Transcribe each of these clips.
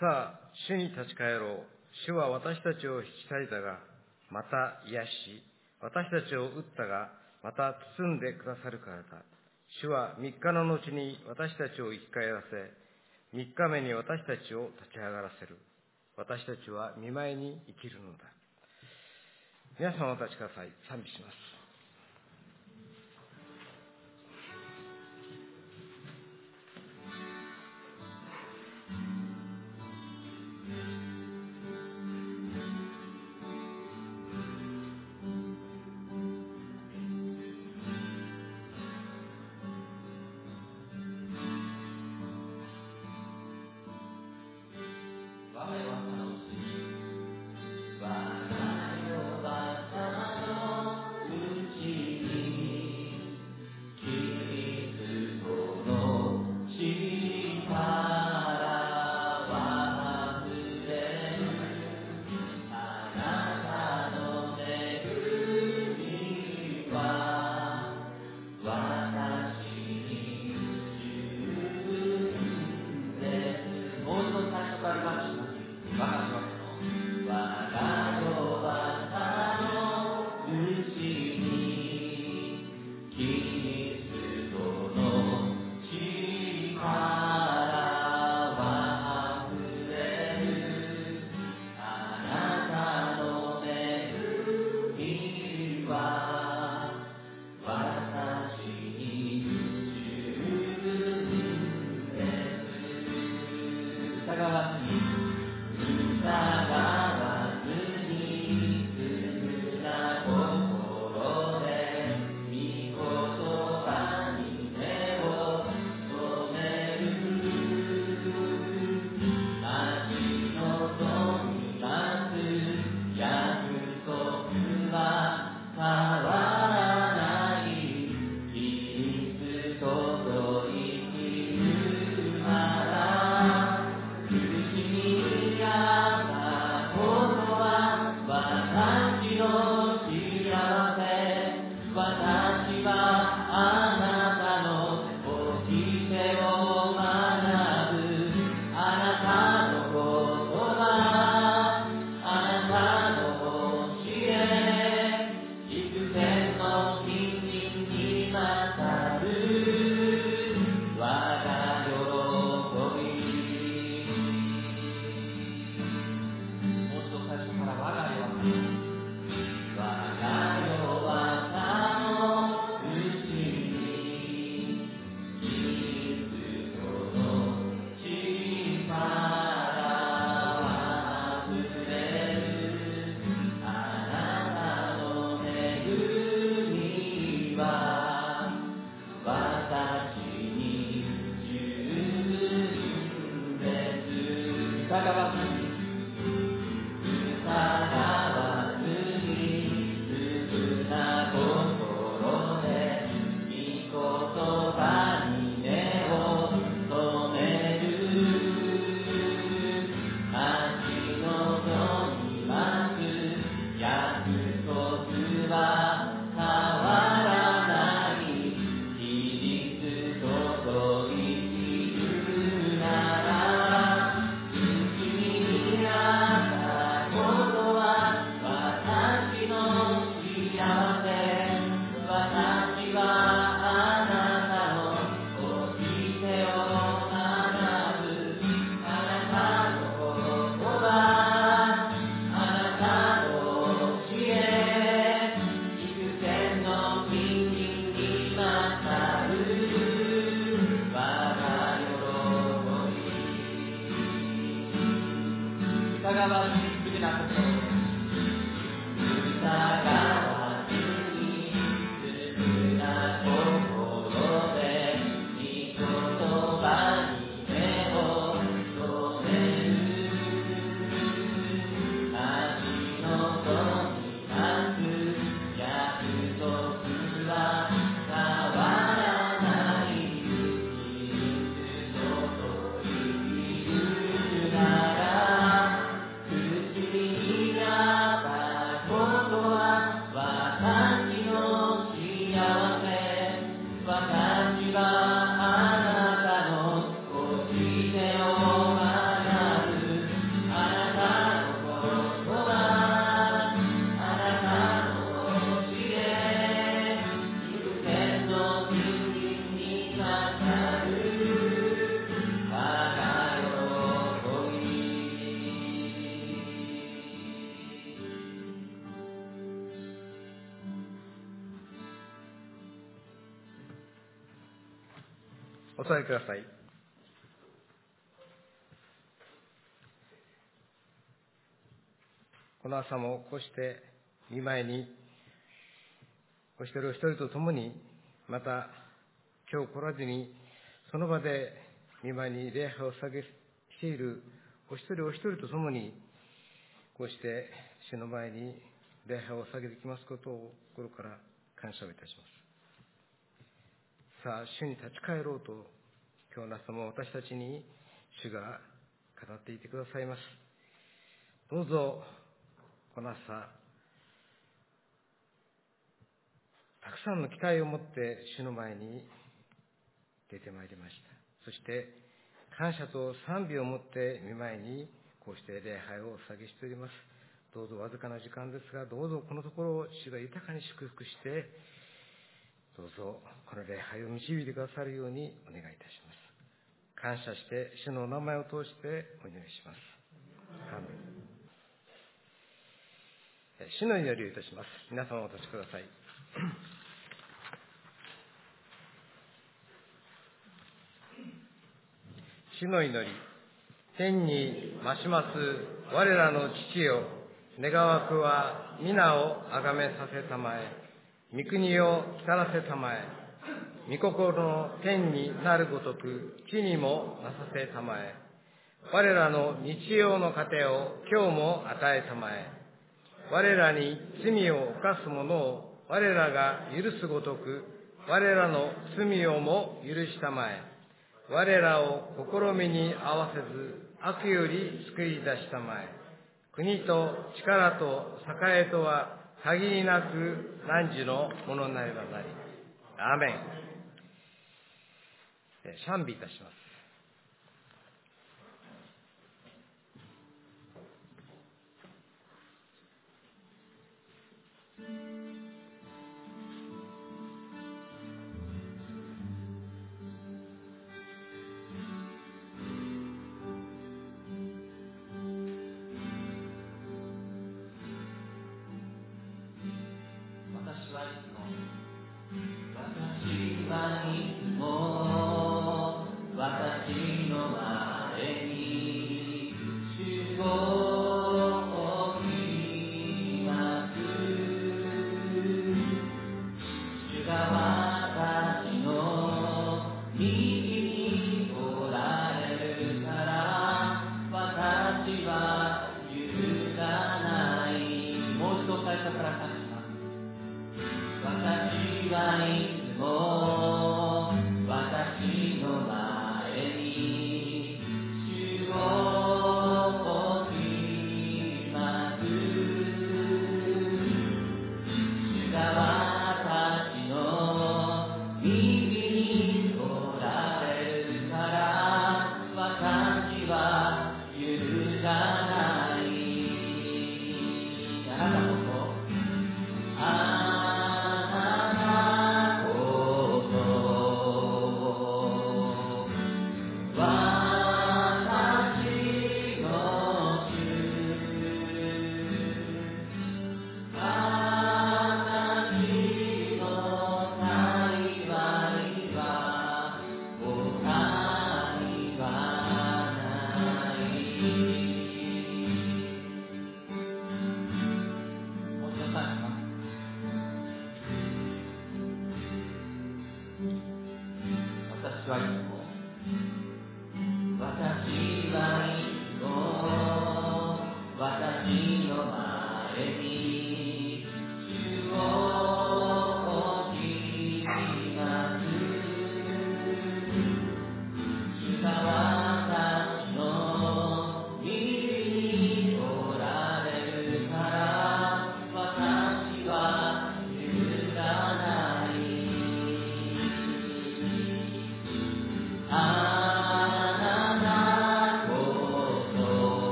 さあ、主に立ち返ろう。主は私たちを引き裂いたが、また癒し、私たちを打ったが、また包んでくださるからだ。主は3日の後に私たちを生き返らせ、3日目に私たちを立ち上がらせる。私たちは御前に生きるのだ。皆様お立ちください。賛美します。 苦しみお座りください。この朝もこうして御前にお一人お一人と共に、また今日来らずにその場で御前に礼拝を捧げしているお一人お一人と共に、こうして主の前に礼拝を捧げてきますことを心から感謝をいたします。さあ、主に立ち返ろうと今日の朝も私たちに主が語っていてくださいます。どうぞこの朝、たくさんの期待を持って主の前に出てまいりました。そして感謝と賛美を持って御前にこうして礼拝をお捧げしております。どうぞわずかな時間ですが、どうぞこのところを主が豊かに祝福して、どうぞこの礼拝を導いてくださるようにお願いいたします。感謝して主のお名前を通してお祈りします。アーメン。主の祈りをいたします。皆様お立ちください。主の祈り。天に増します我らの父よ、願わくは皆をあがめさせたまえ、御国を来たらせたまえ、御心の天になるごとく地にもなさせたまえ、我らの日曜の糧を今日も与えたまえ、我らに罪を犯す者を我らが許すごとく我らの罪をも許したまえ、我らを試みに合わせず悪より救い出したまえ、国と力と栄とは限りなく汝のものなればなり。アーメン。賛美いたします。 私はいつも私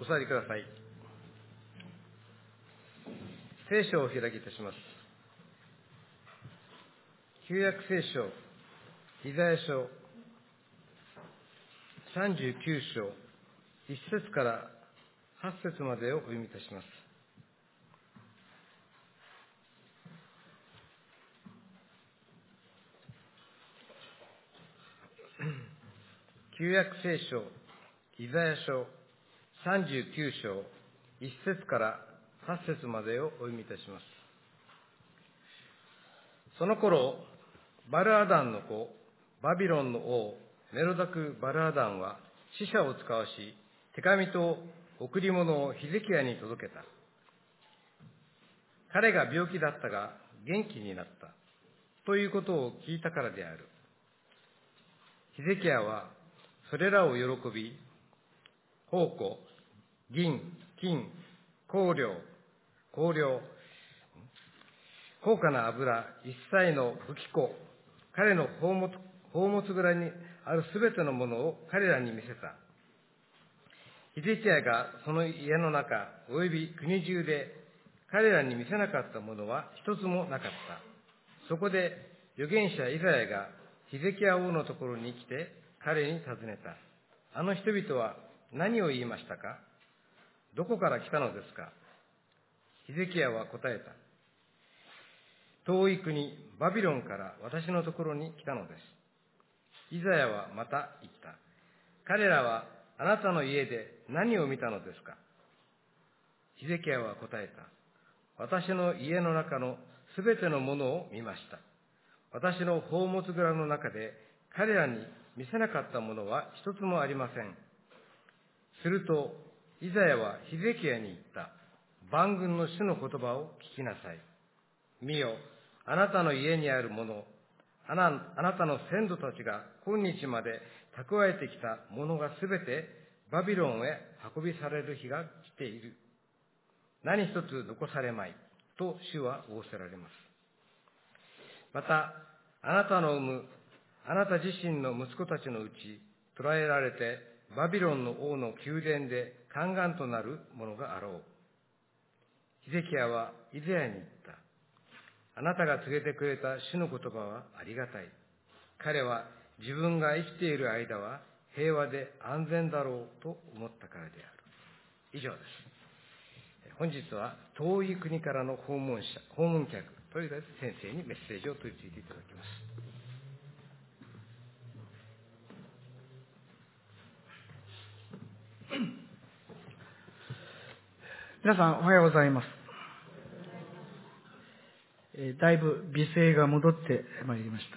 お座りください。聖書をお開きいたします。旧約聖書、イザヤ書39章、1節から8節までをお読みいたします。旧約聖書、イザヤ書39章、1節から8節までをお読みいたします。その頃、バルアダンの子、バビロンの王、メロダク・バルアダンは使者を使わし、手紙と贈り物をヒゼキヤに届けた。彼が病気だったが元気になったということを聞いたからである。ヒゼキヤはそれらを喜び、宝庫、銀、金、香料、高価な油、一切の武器庫、彼の宝物蔵にあるすべてのものを彼らに見せた。ヒゼキヤがその家の中および国中で彼らに見せなかったものは一つもなかった。そこで預言者イザヤがヒゼキヤ王のところに来て彼に尋ねた。あの人々は何を言いましたか？どこから来たのですか？ヒゼキヤは答えた。遠い国バビロンから私のところに来たのです。イザヤはまた言った。彼らはあなたの家で何を見たのですか？ヒゼキヤは答えた。私の家の中のすべてのものを見ました。私の宝物蔵の中で彼らに見せなかったものは一つもありません。するとイザヤはヒゼキヤに言った。万軍の主の言葉を聞きなさい。見よ、あなたの家にあるもの、あなたの先祖たちが今日まで蓄えてきたものがすべてバビロンへ運びされる日が来ている。何一つ残されまいと主は仰せられます。また、あなたのあなた自身の息子たちのうち捕らえられてバビロンの王の宮殿で宦官となるものがあろう。ヒゼキヤはイザヤに言った。あなたが告げてくれた主の言葉はありがたい。彼は自分が生きている間は平和で安全だろうと思ったからである。以上です。本日は遠い国からの訪問客という先生にメッセージを取り次いでいただきます。 皆さんおはようございます。だいぶ美声が戻ってまいりました。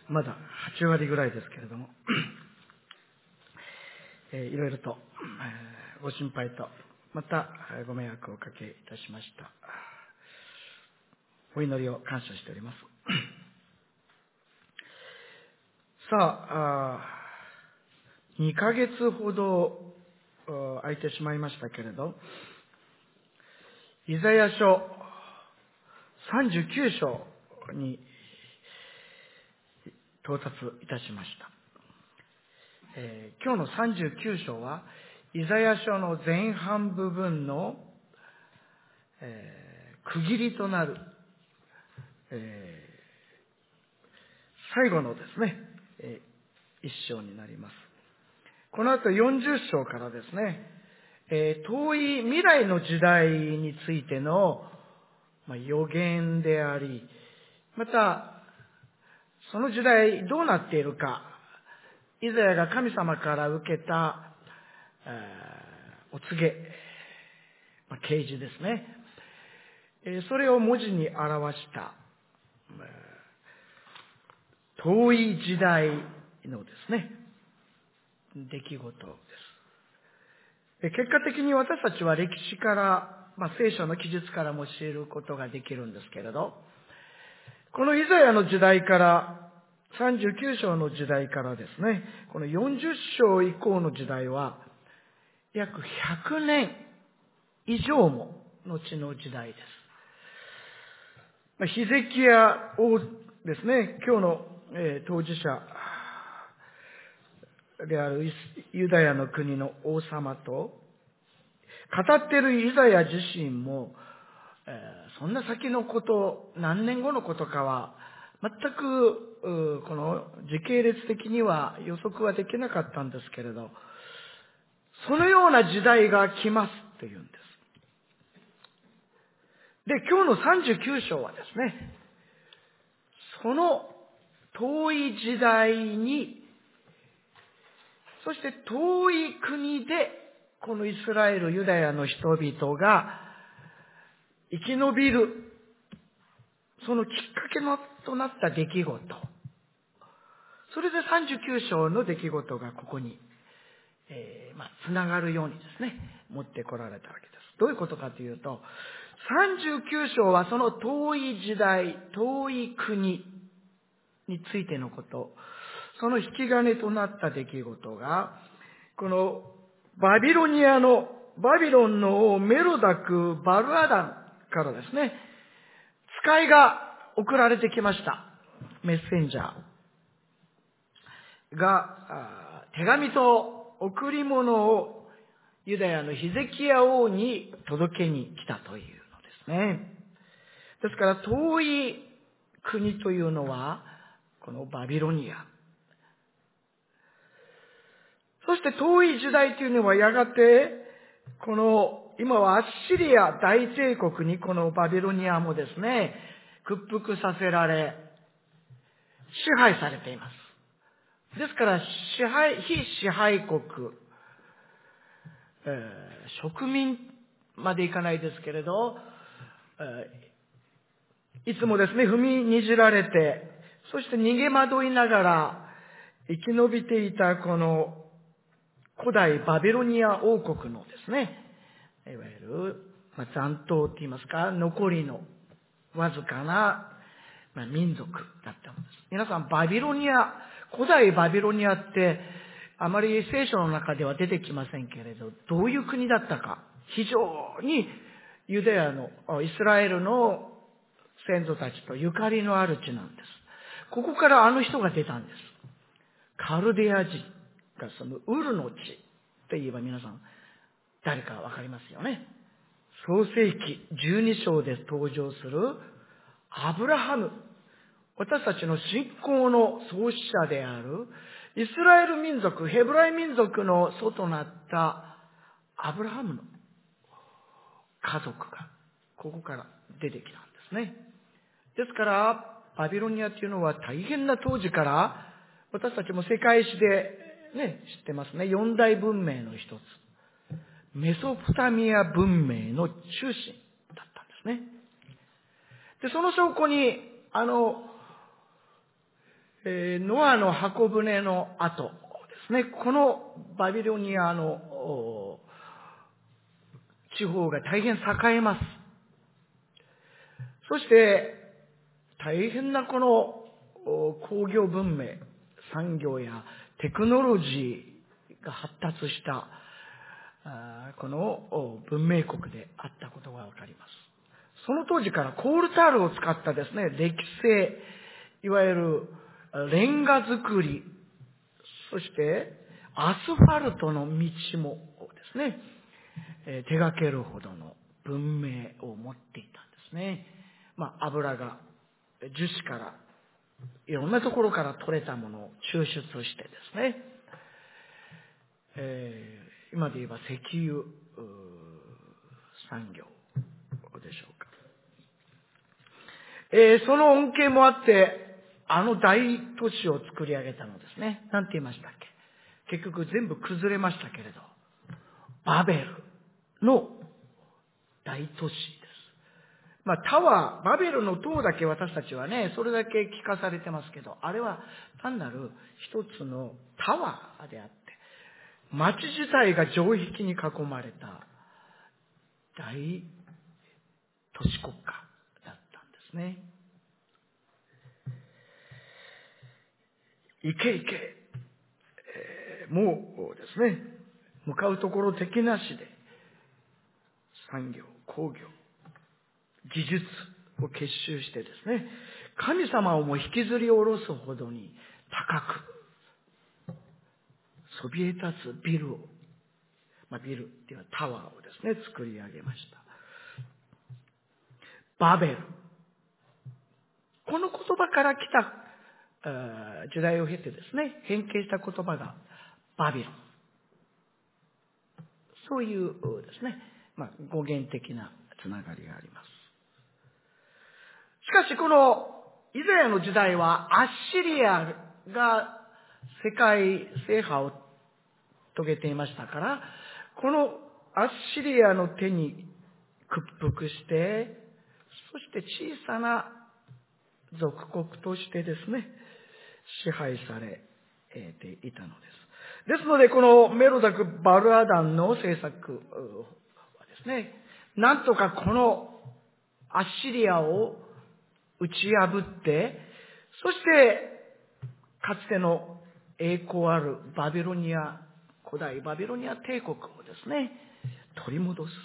まだ8割ぐらいですけれども、いろいろとご心配と、またご迷惑をおかけいたしました。お祈りを感謝しております。さあ、2ヶ月ほど空いてしまいましたけれど、イザヤ書39章に到達いたしました。今日の39章はイザヤ書の前半部分の、区切りとなる、最後のですね、一章になります。この後40章からですね、遠い未来の時代についての、予言であり、またその時代どうなっているか、イザヤが神様から受けたお告げ、啓示ですね、それを文字に表した遠い時代のですね、出来事です。結果的に私たちは歴史から、聖書の記述からも知ることができるんですけれど、このイザヤの時代から、39章の時代からですね、この40章以降の時代は、約100年以上も後の時代です。ヒゼキヤ王ですね、今日の当事者であるユダヤの国の王様と、 語っているイザヤ自身も、そんな先のこと、何年後のことかは、全く、この時系列的には予測はできなかったんですけれど、そのような時代が来ますというんです。で、今日の39章はですね、その遠い時代に、そして遠い国で、このイスラエル、ユダヤの人々が生き延びる、そのきっかけとなった出来事。それで39章の出来事がここに、つながるようにですね、持ってこられたわけです。どういうことかというと、39章はその遠い時代、遠い国についてのこと、その引き金となった出来事が、このバビロンの王メロダク・バルアダンからですね、使いが送られてきました。メッセンジャーが手紙と贈り物をユダヤのヒゼキヤ王に届けに来たというのですね。ですから遠い国というのはこのバビロニア。そして遠い時代というのはやがてこの今はアッシリア大帝国にこのバビロニアもですね、屈服させられ支配されています。ですから非支配国、植民までいかないですけれど、いつもですね、踏みにじられて、そして逃げ惑いながら生き延びていたこの古代バビロニア王国のですね、いわゆる、残党って言いますか、残りのわずかな、民族だったのです。皆さん、古代バビロニアって、あまり聖書の中では出てきませんけれど、どういう国だったか、非常にユダヤの、イスラエルの先祖たちとゆかりのある地なんです。ここからあの人が出たんです。カルデア人が住むウルの地といえば皆さん、誰かわかりますよね。創世記12章で登場するアブラハム。私たちの信仰の創始者であるイスラエル民族、ヘブライ民族の祖となったアブラハムの家族がここから出てきたんですね。ですからバビロニアというのは大変な当時から私たちも世界史でね、知ってますね。四大文明の一つ。メソポタミア文明の中心だったんですね。で、その証拠に、ノアの箱舟の後ですね、このバビロニアの地方が大変栄えます。そして、大変なこの工業文明、産業やテクノロジーが発達したこの文明国であったことがわかります。その当時からコールタールを使ったですね、歴製、いわゆるレンガ作り、そしてアスファルトの道もですね、手掛けるほどの文明を持っていたんですね。油が樹脂からいろんなところから取れたものを抽出してですね、今で言えば石油産業でしょうか。その恩恵もあって、あの大都市を作り上げたのですね。なんて言いましたっけ？結局全部崩れましたけれど、バベルの大都市です。バベルの塔だけ私たちはね、それだけ聞かされてますけど、あれは単なる一つのタワーであって、町自体が城壁に囲まれた大都市国家だったんですね。行け行け、もうですね、向かうところ敵なしで産業、工業、技術を結集してですね、神様をも引きずり下ろすほどに高くそびえ立つビルをビルっていうのはタワーをですね、作り上げました。バベル。この言葉から来た時代を経てですね、変形した言葉がバビロン。そういうですね、語源的なつながりがあります。しかしこのイザヤの時代はアッシリアが世界制覇を遂げていましたから、このアッシリアの手に屈服して、そして小さな属国としてですね、支配されていたのです。ですので、このメロダク・バルアダンの政策はですね、なんとかこのアッシリアを打ち破って、そしてかつての栄光あるバビロニア、古代バビロニア帝国をですね、取り戻す。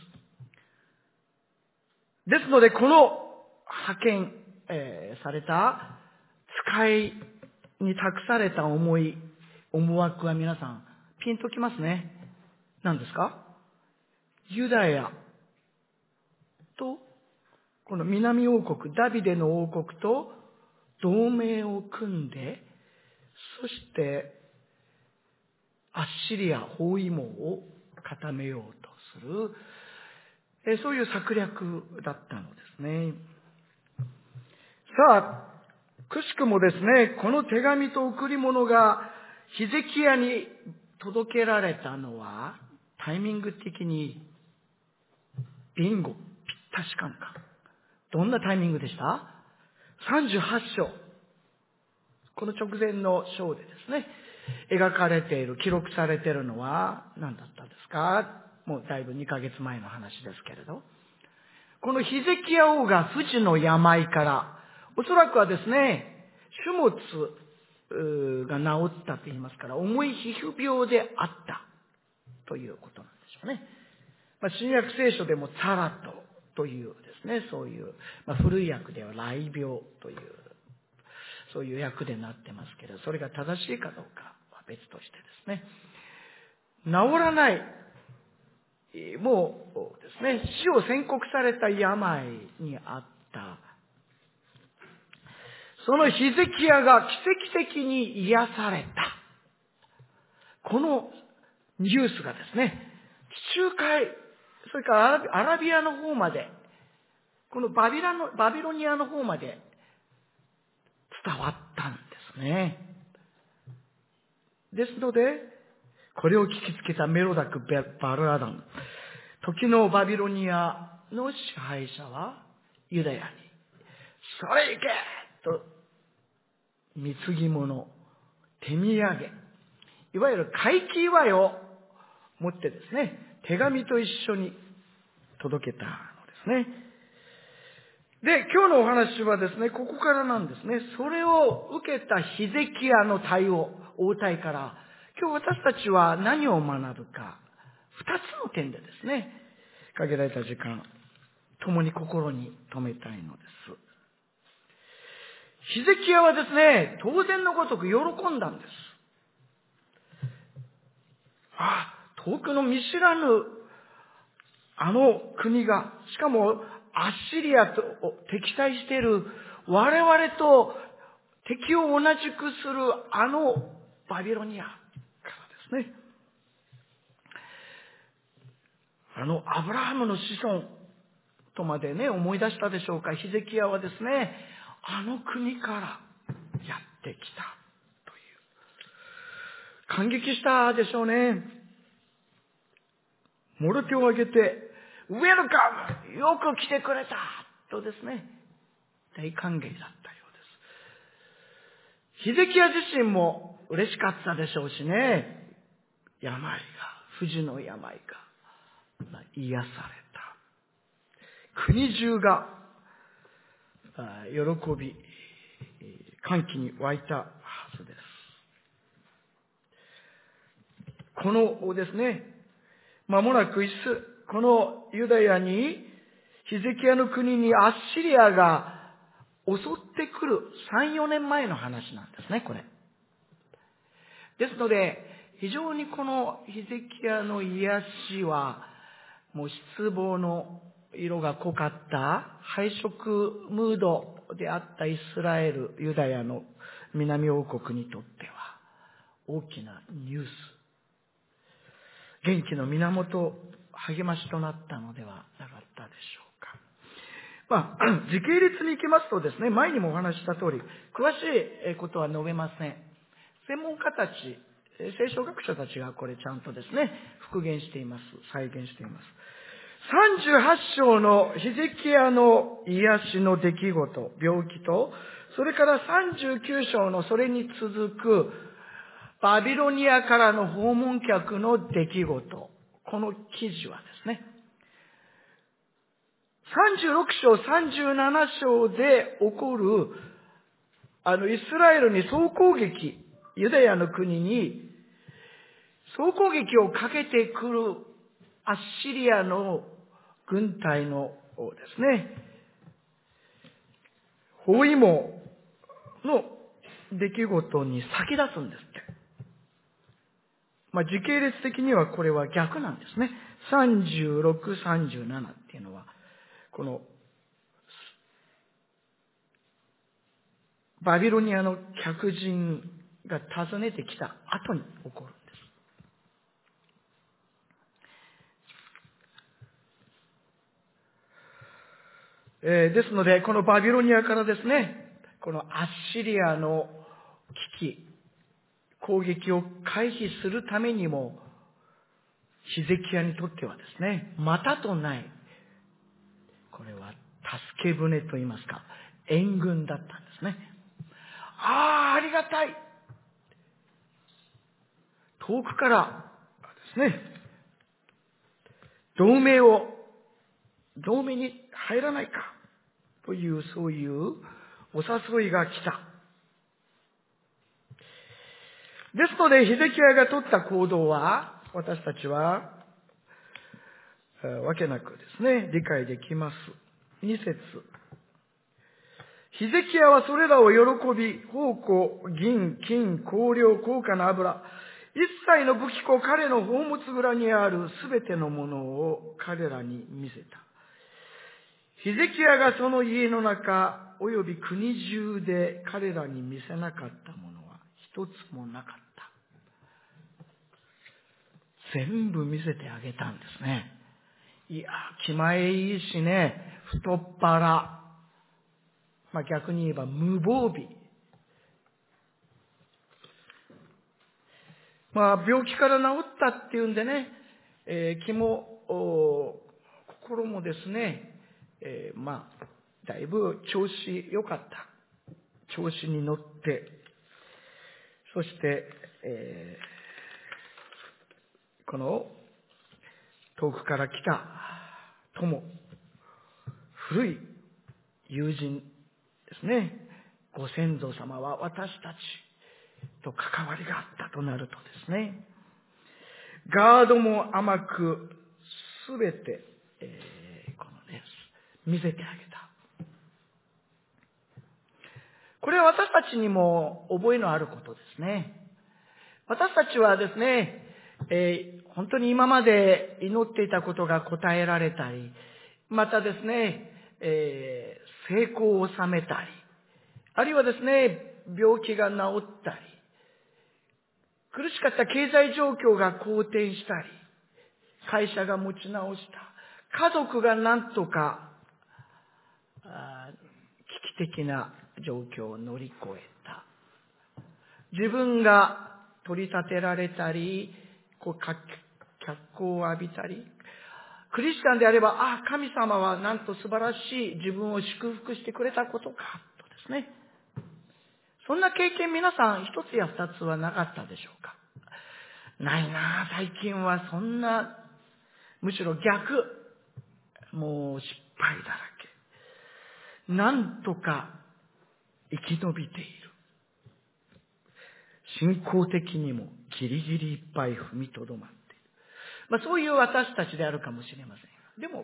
ですので、この派遣、された使いに託された思惑は皆さん、ピンときますね。何ですか？ユダヤと、この南王国、ダビデの王国と同盟を組んで、そして、アッシリア包囲網を固めようとする、そういう策略だったのですね。さあ、くしくもですね、この手紙と贈り物がヒゼキヤに届けられたのは、タイミング的にビンゴ、ぴったしカンカン。どんなタイミングでした？ 38 章。この直前の章でですね、描かれている、記録されているのは何だったんですか？もうだいぶ2ヶ月前の話ですけれど、このヒゼキヤ王が不治の病から、おそらくはですね、種物が治ったと言いますから、重い皮膚病であったということなんでしょうね。新約聖書でもサラトというですね、そういう、古い訳では雷病という、そういう訳でなってますけど、それが正しいかどうかは別としてですね、治らない、もうですね、死を宣告された病にあった、そのヒゼキヤが奇跡的に癒された。このニュースがですね、地中海、それからアラビアの方まで、このバビロニアの方まで伝わったんですね。ですので、これを聞きつけたメロダク・バルアダン、時のバビロニアの支配者はユダヤに、それ行けと、貢ぎ物、手土産、いわゆる快気祝いを持ってですね、手紙と一緒に届けたのですね。で、今日のお話はですね、ここからなんですね。それを受けたヒゼキヤの応対から、今日私たちは何を学ぶか、二つの点でですね、限られた時間、共に心に留めたいのです。ヒゼキヤはですね、当然のごとく喜んだんです。遠くの見知らぬあの国が、しかもアッシリアと敵対している我々と敵を同じくするあのバビロニアからですね、あのアブラハムの子孫とまでね、思い出したでしょうか。ヒゼキヤはですね、あの国からやってきたという。感激したでしょうね。もろ手を挙げて、ウェルカム、よく来てくれたとですね、大歓迎だったようです。ヒゼキヤ自身も嬉しかったでしょうしね、不治の病が癒された。国中が喜び、歓喜に沸いたはずです。このですね、間もなくこのユダヤに、ヒゼキヤの国にアッシリアが襲ってくる3、4年前の話なんですね、これ。ですので、 非常にこのヒゼキヤの癒しは、もう失望の色が濃かった敗色ムードであったイスラエル、ユダヤの南王国にとっては大きなニュース、元気の源、励ましとなったのではなかったでしょうか。時系列に行きますとですね、前にもお話しした通り、詳しいことは述べません。専門家たち、聖書学者たちがこれちゃんとですね、復元しています。再現しています。38章のヒゼキヤの癒しの出来事、病気と、それから39章のそれに続くバビロニアからの訪問客の出来事、この記事はですね、36章、37章で起こる、イスラエルに総攻撃、ユダヤの国に総攻撃をかけてくるアッシリアの軍隊のですね、包囲網の出来事に先立つんですって。時系列的にはこれは逆なんですね。36、37っていうのは、このバビロニアの客人が訪ねてきた後に起こるんです。ですので、このバビロニアからですね、このアッシリアの危機、攻撃を回避するためにも、ヒゼキヤにとってはですね、またとない、これは助け舟と言いますか、援軍だったんですね。ありがたい。遠くからですね、同盟に入らないかという、そういうお誘いが来た。ですので、ヒゼキヤが取った行動は、私たちは、わけなくですね、理解できます。2節。ヒゼキヤはそれらを喜び、宝庫、銀、金、香料、高価な油、一切の武器庫、彼の宝物蔵にあるすべてのものを彼らに見せた。ヒゼキヤがその家の中、および国中で彼らに見せなかったものは一つもなかった。全部見せてあげたんですね。いや、気前いいしね、太っ腹。逆に言えば無防備。病気から治ったっていうんでね、気も、心もですね、だいぶ調子良かった。調子に乗って、そして、この遠くから来た友、古い友人ですね、ご先祖様は私たちと関わりがあったとなるとですね、ガードも甘くすべて、見せてあげた。これは私たちにも覚えのあることですね。私たちはですね、本当に今まで祈っていたことが答えられたり、またですね、成功を収めたり、あるいはですね、病気が治ったり、苦しかった経済状況が好転したり、会社が持ち直した、家族がなんとか危機的な状況を乗り越えた、自分が取り立てられたり、脚光を浴びたり、クリスチャンであれば、神様はなんと素晴らしい自分を祝福してくれたことか、とですね。そんな経験皆さん一つや二つはなかったでしょうか。ないなあ、最近はそんな、むしろ逆、もう失敗だらけ。なんとか生き延びている。信仰的にもギリギリいっぱい踏みとどまっている。そういう私たちであるかもしれません。でも、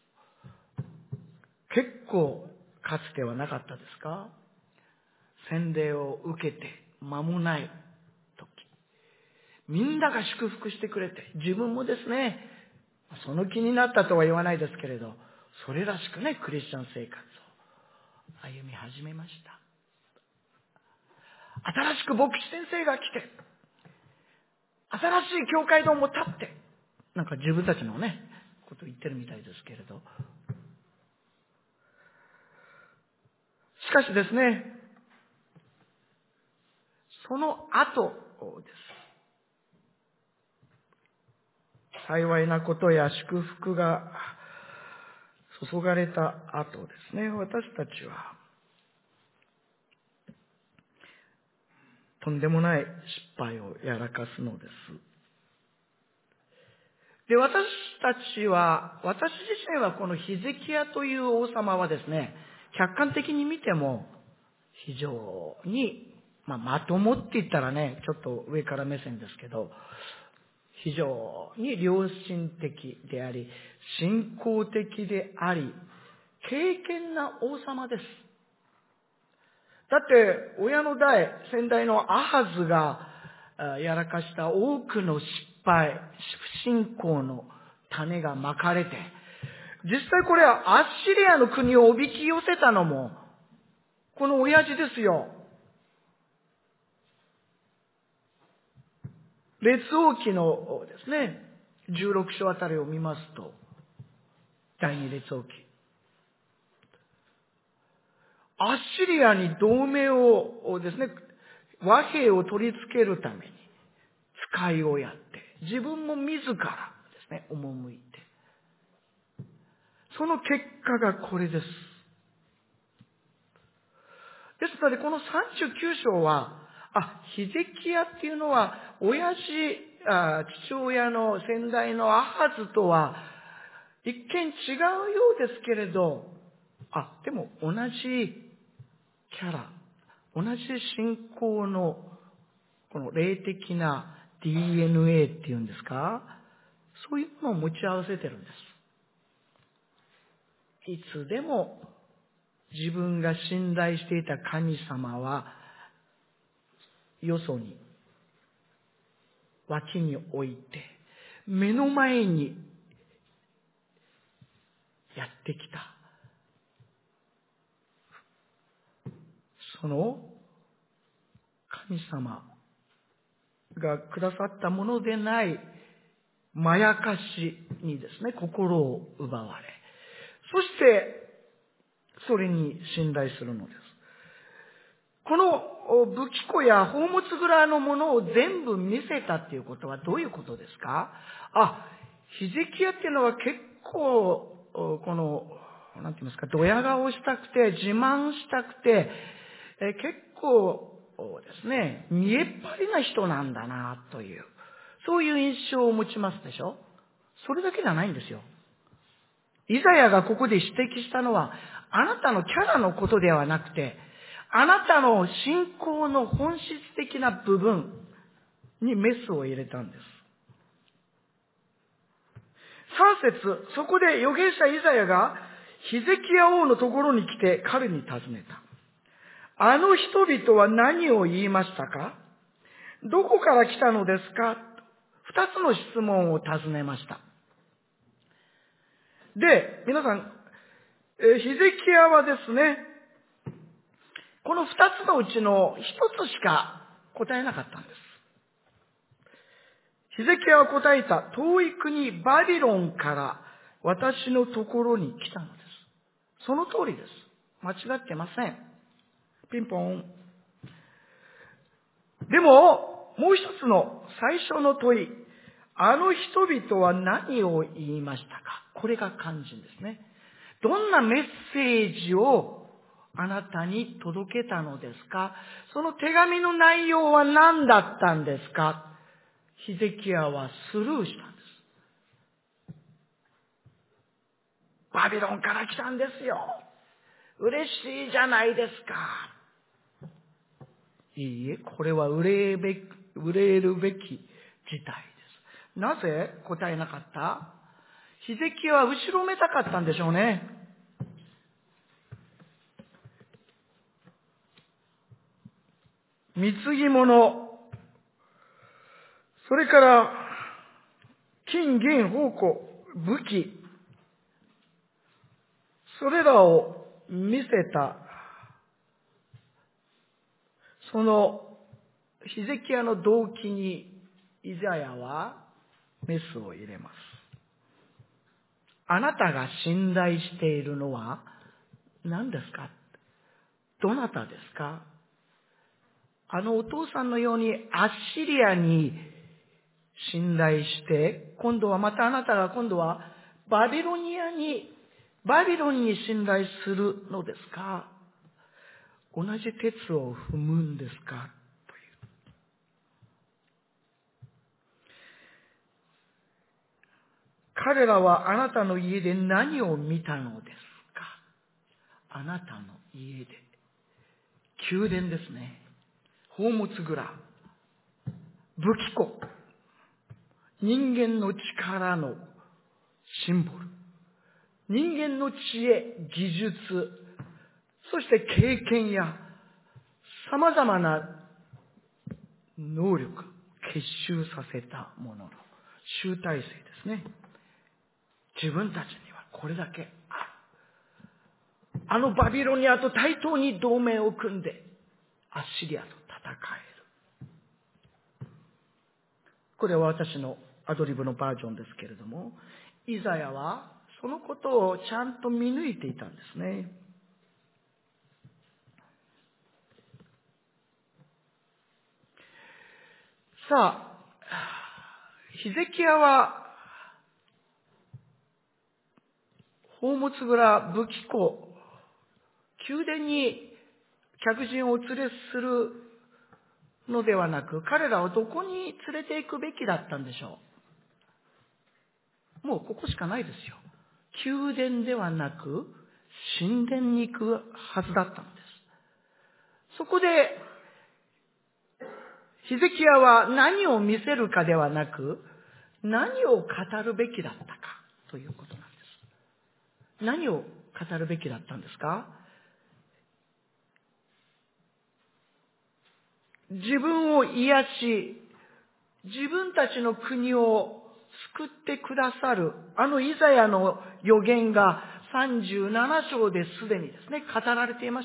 結構かつてはなかったですか？洗礼を受けて間もない時、 みんなが祝福してくれて、自分もですね、その気になったとは言わないですけれど、それらしくね、クリスチャン生活を歩み始めました。新しく牧師先生が来て、新しい教会堂も建って、なんか自分たちのね、ことを言ってるみたいですけれど。しかしですね、その後です。幸いなことや祝福が注がれた後ですね、私たちはとんでもない失敗をやらかすのです。で、私自身はこのヒゼキヤという王様はですね、客観的に見ても非常に、まともって言ったらね、ちょっと上から目線ですけど、非常に良心的であり、信仰的であり、敬虔な王様です。だって、親の代、先代のアハズがやらかした多くの失敗、不信仰の種がまかれて、実際これはアッシリアの国をおびき寄せたのも、この親父ですよ。列王記のですね、16章あたりを見ますと、第二列王記。アッシリアに同盟をですね、和平を取り付けるために使いをやって、自分も自らですね、赴いて。その結果がこれです。ですので、この39章は、ヒゼキヤっていうのは、父親の先代のアハズとは、一見違うようですけれど、でも同じキャラ、同じ信仰の、この霊的な DNA っていうんですか、そういうのを持ち合わせてるんです。いつでも自分が信頼していた神様は、よそに、脇に置いて、目の前にやってきた。その神様がくださったものでないまやかしにですね、心を奪われ、そしてそれに信頼するのです。この武器庫や宝物蔵のものを全部見せたっていうことはどういうことですか？ヒゼキヤっていうのは結構、この、なんて言いますか、ドヤ顔したくて、自慢したくて、結構ですね、見えっ張りな人なんだな、という、そういう印象を持ちますでしょ？それだけじゃないんですよ。イザヤがここで指摘したのは、あなたのキャラのことではなくて、あなたの信仰の本質的な部分にメスを入れたんです。3節、そこで預言者イザヤがヒゼキヤ王のところに来て彼に尋ねた。あの人々は何を言いましたか？どこから来たのですか？二つの質問を尋ねました。で、皆さん、ヒゼキヤはですね、この二つのうちの一つしか答えなかったんです。ヒゼキヤは答えた。遠い国バビロンから私のところに来たのです。その通りです。間違ってません。ピンポン。でも、もう一つの最初の問い。あの人々は何を言いましたか？これが肝心ですね。どんなメッセージをあなたに届けたのですか？その手紙の内容は何だったんですか？ヒゼキヤはスルーしたんです。バビロンから来たんですよ。嬉しいじゃないですか。いいえ、これは憂えるべき事態です。なぜ答えなかった？ヒゼキヤは後ろめたかったんでしょうね。貢ぎ物、 それから、金、銀、宝庫、武器、それらを見せた、そのヒゼキヤの動機にイザヤはメスを入れます。あなたが信頼しているのは何ですか？どなたですか？あのお父さんのようにアッシリアに信頼して、今度はまたあなたが今度はバビロンに信頼するのですか？同じ鉄を踏むんですか？という。彼らはあなたの家で何を見たのですか？あなたの家で。宮殿ですね。宝物蔵。武器庫。人間の力のシンボル。人間の知恵、技術、そして経験や様々な能力、結集させたものの集大成ですね。自分たちにはこれだけある。あのバビロニアと対等に同盟を組んでアッシリアと戦える。これは私のアドリブのバージョンですけれども、イザヤはそのことをちゃんと見抜いていたんですね。さあ、ヒゼキヤは宝物蔵、武器庫、宮殿に客人をお連れするのではなく、彼らをどこに連れて行くべきだったんでしょう。もうここしかないですよ。宮殿ではなく神殿に行くはずだったのです。そこでヒゼキヤは何を見せるかではなく、何を語るべきだったかということなんです。何を語るべきだったんですか？自分を癒し、自分たちの国を救ってくださる、あのイザヤの予言が37章ですでにですね、語られていました。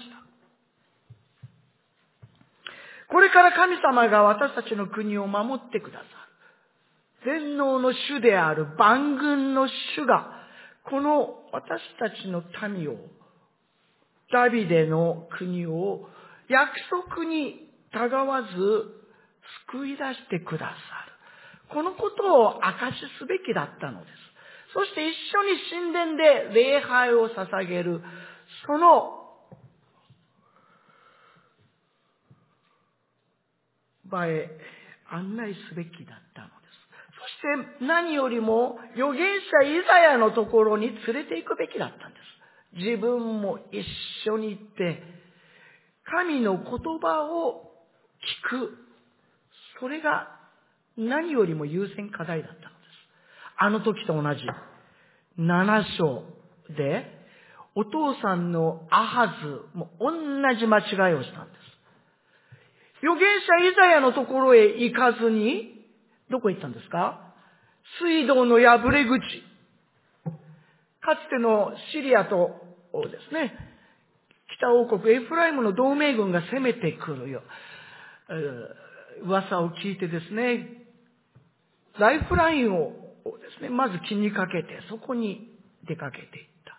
これから神様が私たちの国を守ってくださる。全能の主である万軍の主が、この私たちの民を、ダビデの国を約束にたがわず救い出してくださる。このことを証しすべきだったのです。そして一緒に神殿で礼拝を捧げる、その場へ案内すべきだったのです。そして何よりも預言者イザヤのところに連れて行くべきだったんです。自分も一緒に行って神の言葉を聞く。それが何よりも優先課題だったのです。あの時と同じ7章でお父さんのアハズも同じ間違いをしたんです。預言者イザヤのところへ行かずに、どこへ行ったんですか？水道の破れ口。かつてのシリアとですね、北王国エフライムの同盟軍が攻めてくるよ。噂を聞いてですね、ライフラインをですね、まず気にかけて、そこに出かけていった。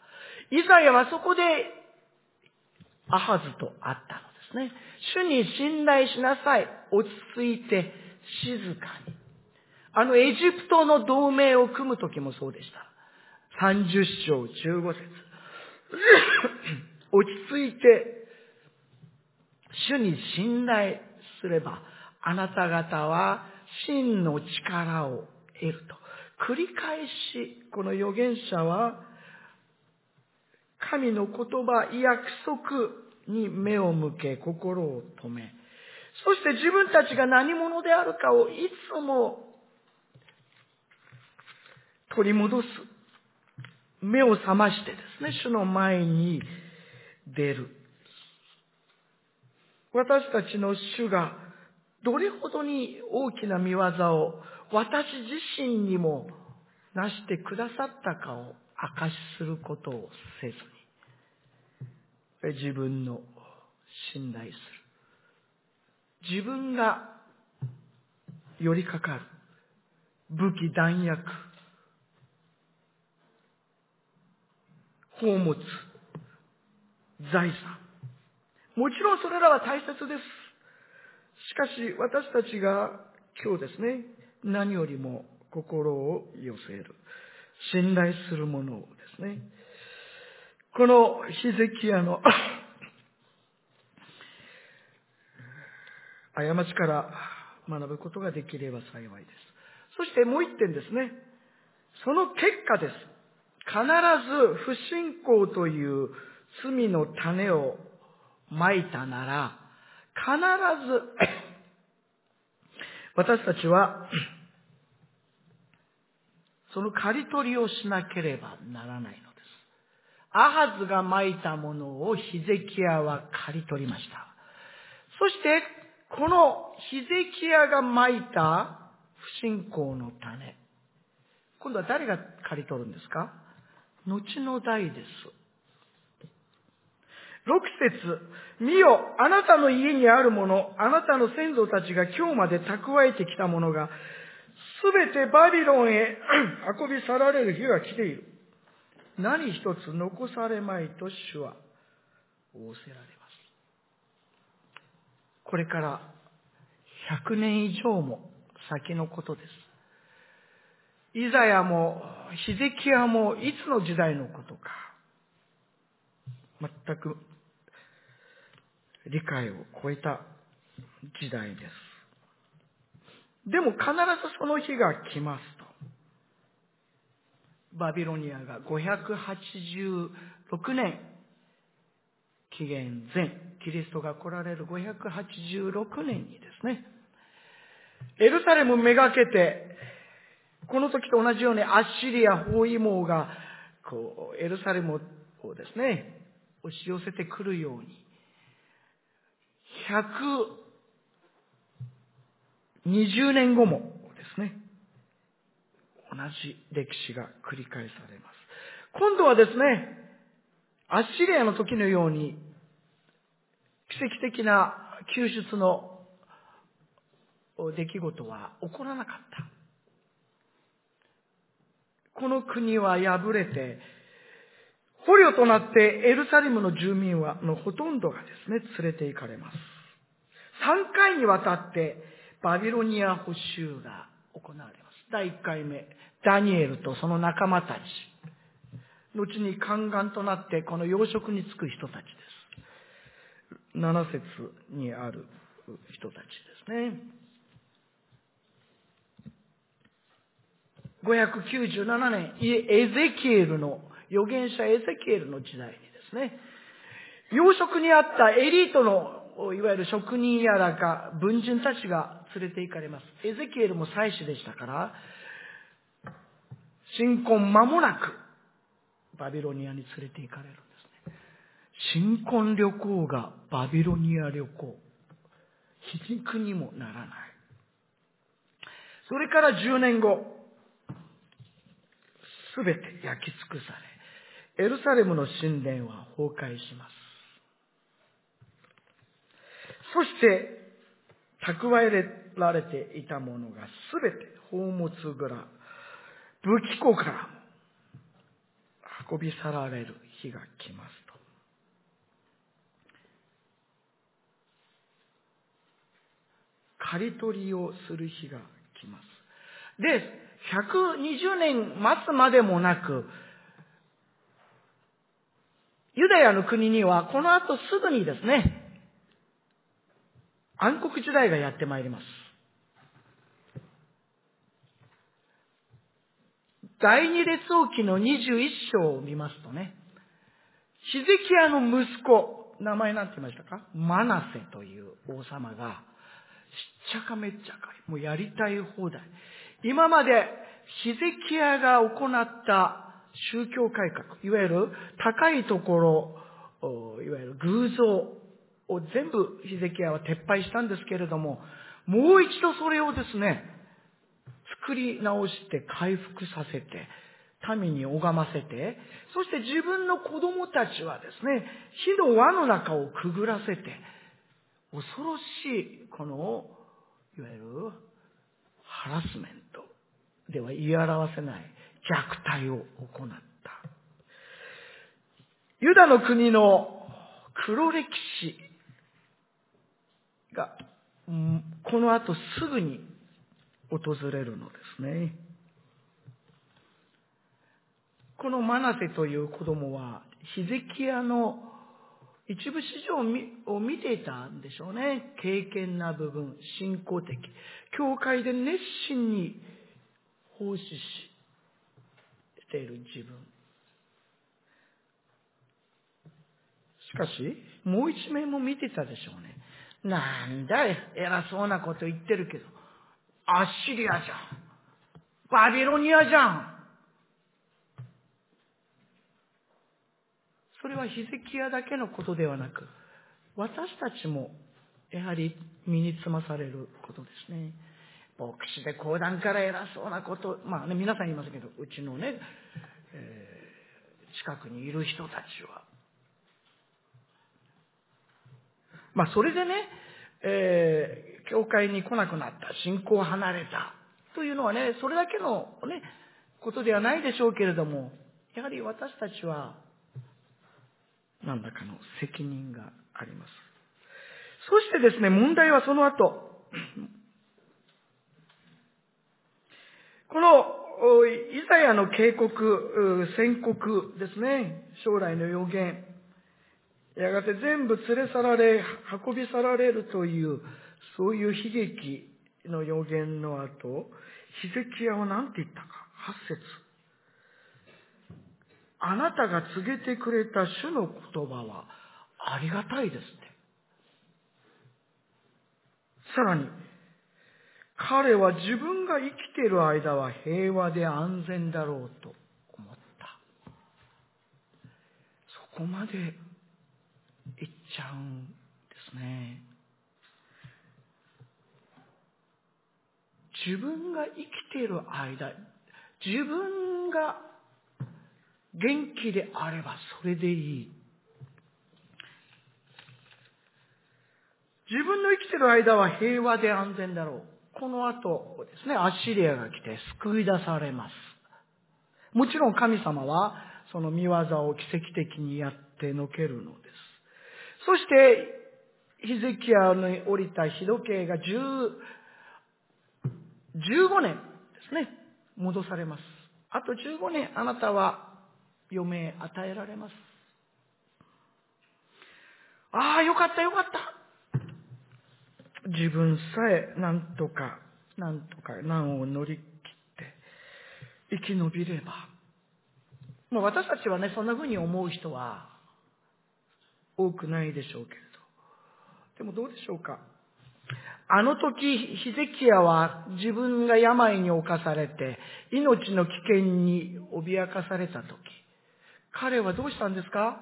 イザヤはそこでアハズと会ったのですね。主に信頼しなさい。落ち着いて静かに。あのエジプトの同盟を組む時もそうでした。30章15節落ち着いて主に信頼すればあなた方は真の力を得ると。繰り返しこの預言者は神の言葉、約束に目を向け、心を止め、そして自分たちが何者であるかをいつも取り戻す。目を覚ましてですね、主の前に出る。私たちの主がどれほどに大きな見業を私自身にもなしてくださったかを証しすることをせずに、自分の信頼する、自分が寄りかかる武器弾薬、宝物、財産、もちろんそれらは大切です。しかし私たちが今日ですね、何よりも心を寄せる、信頼するものをですね、このヒゼキヤの過ちから学ぶことができれば幸いです。そしてもう一点ですね、その結果です。必ず不信仰という罪の種をまいたなら、必ず私たちはその刈り取りをしなければならないのです。アハズがまいたものをヒゼキヤは刈り取りました。そしてこのヒゼキヤがまいた不信仰の種、今度は誰が刈り取るんですか？後の代です。6節、見よ、あなたの家にあるもの、あなたの先祖たちが今日まで蓄えてきたものが、すべてバビロンへ運び去られる日が来ている。何一つ残されまいと主は仰せられます。これから100年以上も先のことです。イザヤもヒゼキヤもいつの時代のことか、全く理解を超えた時代です。でも必ずその日が来ますと。バビロニアが586年、紀元前、キリストが来られる586年にですね、エルサレムめがけて、この時と同じようにアッシリア包囲網がエルサレムをですね、押し寄せてくるように、120年後もですね、同じ歴史が繰り返されます。今度はですね、アッシリアの時のように奇跡的な救出の出来事は起こらなかった。この国は敗れて、捕虜となってエルサレムの住民のほとんどがですね、連れて行かれます。3回にわたってバビロニア捕囚が行われます。第1回目、ダニエルとその仲間たち。後に宦官となってこの要職に就く人たちです。7節にある人たちですね。597年、エゼキエルの、預言者エゼキエルの時代にですね、要職にあったエリートのいわゆる職人やらか文人たちが連れて行かれます。エゼキエルも祭司でしたから、新婚間もなくバビロニアに連れて行かれるんですね。新婚旅行がバビロニア旅行。皮肉にもならない。それから10年後、すべて焼き尽くされ、エルサレムの神殿は崩壊します。そして、蓄えられていたものがすべて宝物蔵、武器庫からも運び去られる日が来ますと。刈り取りをする日が来ます。で、120年待つまでもなく、ユダヤの国にはこの後すぐにですね、暗黒時代がやってまいります。第二列王記の21章を見ますとね、ヒゼキヤの息子、名前なんて言いましたか？マナセという王様が、しっちゃかめっちゃかい、もうやりたい放題。今までヒゼキヤが行った宗教改革、いわゆる高いところ、いわゆる偶像を全部ヒゼキヤは撤廃したんですけれども、 もう一度それをですね、作り直して回復させて、民に拝ませて、そして自分の子供たちはですね、火の輪の中をくぐらせて、恐ろしい、この、いわゆる、ハラスメントでは言い表せない虐待を行った。ユダの国の黒歴史が、この後すぐに訪れるのですね。このマナセという子供はヒゼキヤの一部始終を見ていたんでしょうね。敬虔な部分、信仰的。教会で熱心に奉仕している自分。しかし、もう一面も見てたでしょうね。なんだい、偉そうなこと言ってるけど、アッシリアじゃん。バビロニアじゃん。それはヒゼキヤだけのことではなく、私たちもやはり身につまされることですね。牧師で講談から偉そうなこと、皆さん言いますけど、うちのね、近くにいる人たちは、それでね、教会に来なくなった、信仰を離れたというのはね、それだけのね、ことではないでしょうけれども、やはり私たちは何らかの責任があります。そしてですね、問題はその後、このイザヤの警告、宣告ですね、将来の予言、やがて全部連れ去られ、運び去られるという、そういう悲劇の予言の後、ヒゼキヤは何て言ったか、8節。あなたが告げてくれた主の言葉はありがたいですって。さらに、彼は自分が生きている間は平和で安全だろうと思った。そこまで言っちゃうんですね。自分が生きている間、自分が元気であればそれでいい。自分の生きている間は平和で安全だろう。この後ですね、アッシリアが来て救い出されます。もちろん神様はその見業を奇跡的にやってのけるのです。そして、ヒゼキヤに降りた日時計が15年ですね、戻されます。あと15年あなたは余命与えられます。ああ、よかったよかった。自分さえなんとか難を乗り切って生き延びれば。私たちはね、そんな風に思う人は多くないでしょうけれど。でもどうでしょうか。あの時、ヒゼキヤは自分が病に侵されて、命の危険に脅かされた時、彼はどうしたんですか？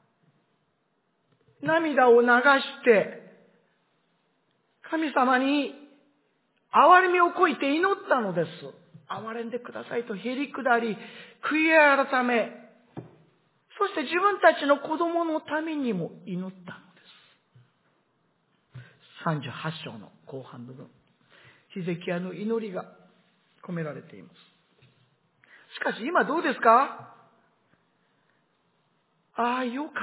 涙を流して、神様に憐れみをこいて祈ったのです。憐れんでくださいとへりくだり、悔い改め、そして自分たちの子供のためにも祈ったのです。38章の後半部分、ヒゼキヤの祈りが込められています。しかし今どうですか？ああ、よかった。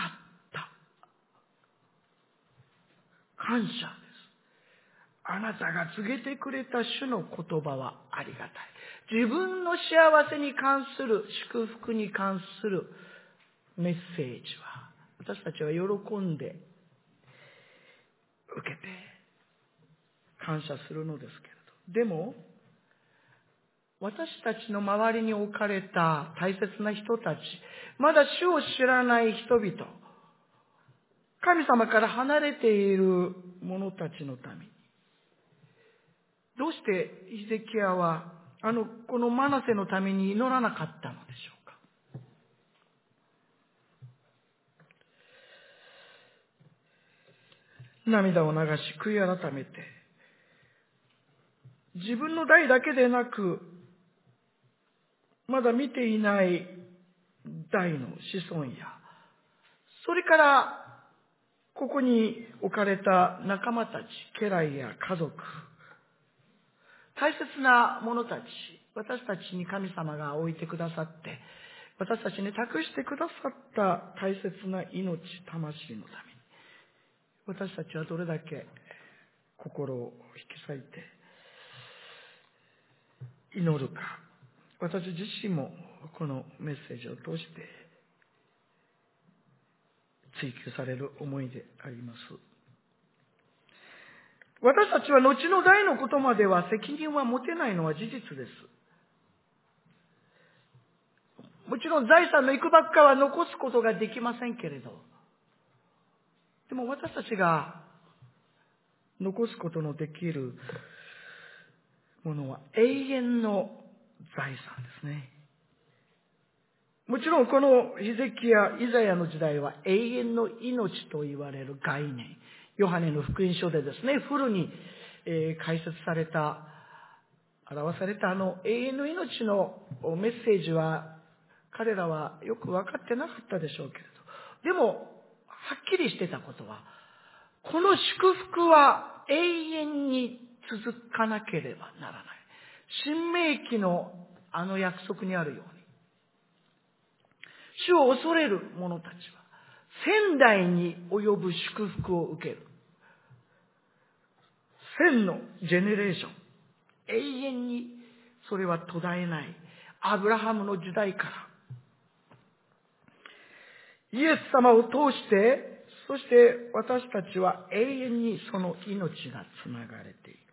感謝です。あなたが告げてくれた主の言葉はありがたい。自分の幸せに関する、祝福に関するメッセージは、私たちは喜んで受けて感謝するのですけれど。でも、私たちの周りに置かれた大切な人たち、まだ主を知らない人々、神様から離れている者たちのために、どうしてヒゼキヤはこのマナセのために祈らなかったのでしょうか。涙を流し悔い改めて、 自分の代だけでなく、まだ見ていない代の子孫や、それからここに置かれた仲間たち、家来や家族、大切な者たち、私たちに神様が置いてくださって、私たちに託してくださった大切な命、魂のために、私たちはどれだけ心を引き裂いて祈るか。私自身もこのメッセージを通して追求される思いであります。私たちは後の代のことまでは責任は持てないのは事実です。もちろん財産のいくばっかは残すことができませんけれど、でも私たちが残すことのできるものは永遠の財産ですね。もちろんこのヒゼキヤ、イザヤの時代は永遠の命と言われる概念、ヨハネの福音書でですね、フルに解説された、表された永遠の命のメッセージは彼らはよく分かってなかったでしょうけれど、でもはっきりしてたことは、この祝福は永遠に続かなければならない。新明記の約束にあるように、主を恐れる者たちは千代に及ぶ祝福を受ける。千のジェネレーション、永遠にそれは途絶えない。アブラハムの時代からイエス様を通して、そして私たちは永遠にその命がつながれていく。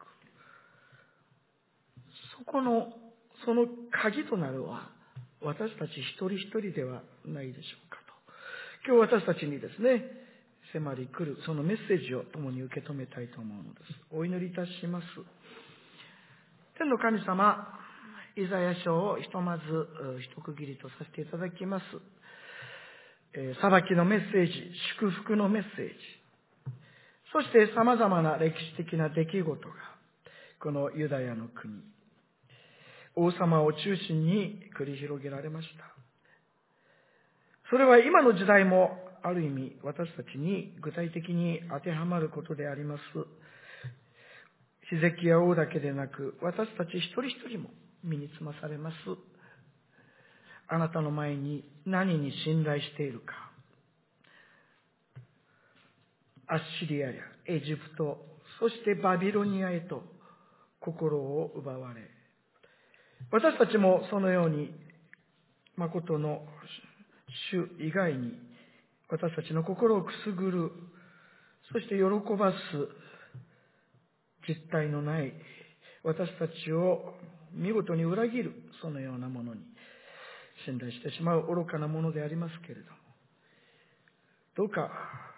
その鍵となるは私たち一人一人ではないでしょうかと。今日私たちにですね、迫り来るそのメッセージを共に受け止めたいと思うのです。お祈りいたします。天の神様、イザヤ書をひとまず一区切りとさせていただきます。裁きのメッセージ、祝福のメッセージ、そして様々な歴史的な出来事がこのユダヤの国、王様を中心に繰り広げられました。それは今の時代もある意味私たちに具体的に当てはまることであります。ヒゼキヤ王だけでなく私たち一人一人も身につまされます。あなたの前に何に信頼しているか。アッシリアやエジプト、そしてバビロニアへと心を奪われ、私たちもそのように誠の主以外に私たちの心をくすぐる、そして喜ばす実体のない私たちを見事に裏切るそのようなものに信頼してしまう愚かなものでありますけれども、どうか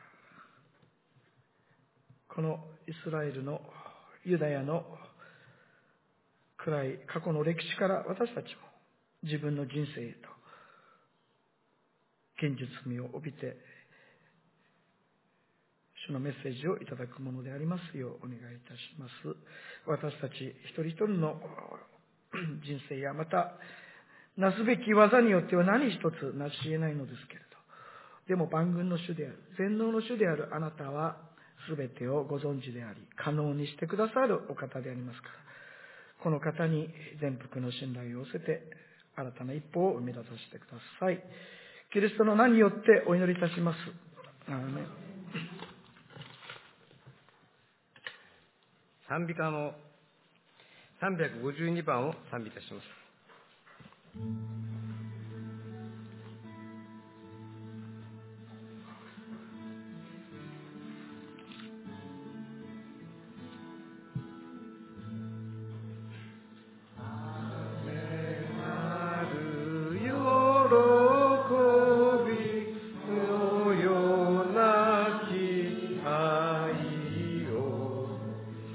このイスラエルのユダヤの暗い過去の歴史から私たちも自分の人生へと現実味を帯びて主のメッセージをいただくものでありますようお願いいたします。私たち一人一人の人生やまたなすべき技によっては何一つなし得ないのですけれど、でも万軍の主である、全能の主であるあなたは全てをご存知であり可能にしてくださるお方でありますから、この方に全幅の信頼を寄せて新たな一歩を生み出させてください。キリストの名によってお祈りいたします。アーメン。 賛美歌の352番を賛美いたします。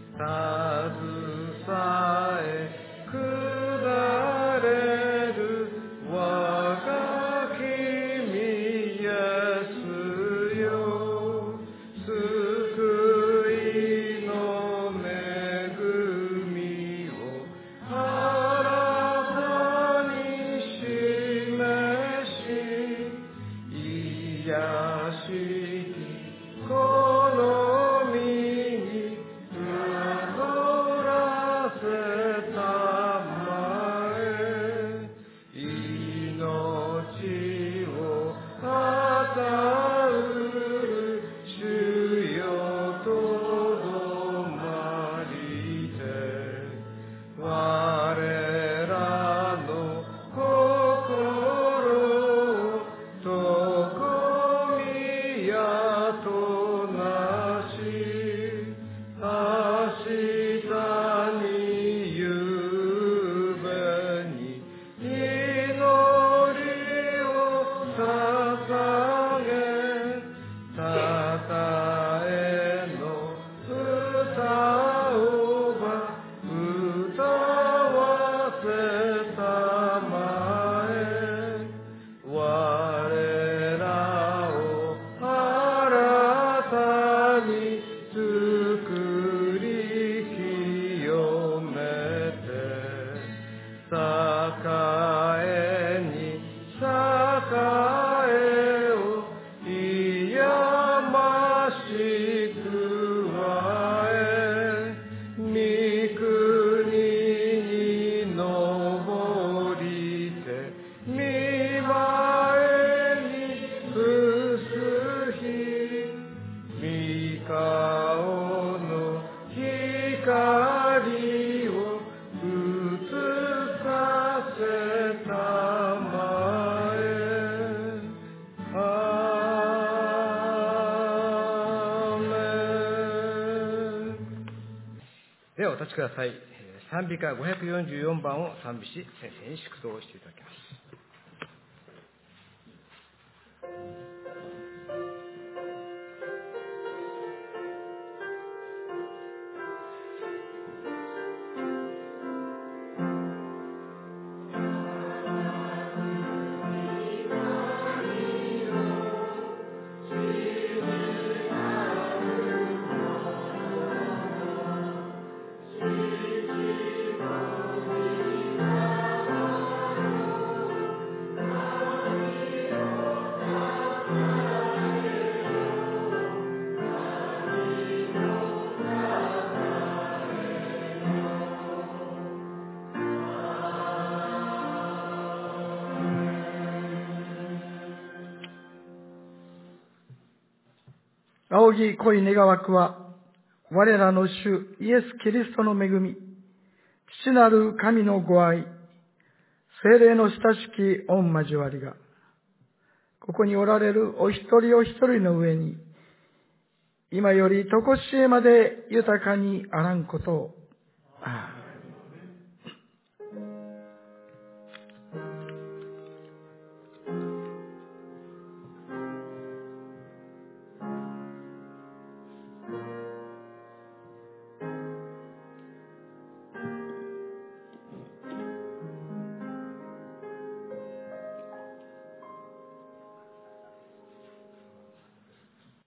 携え下れる光を映させたまえ。アーメン。ではお立ちください。賛美歌544番を賛美し、先生に祝祷をしていただきます。 仰ぎ恋願わくは、我らの主イエス・キリストの恵み、父なる神のご愛、聖霊の親しき御交わりが、ここにおられるお一人お一人の上に、今より常しえまで豊かにあらんことを。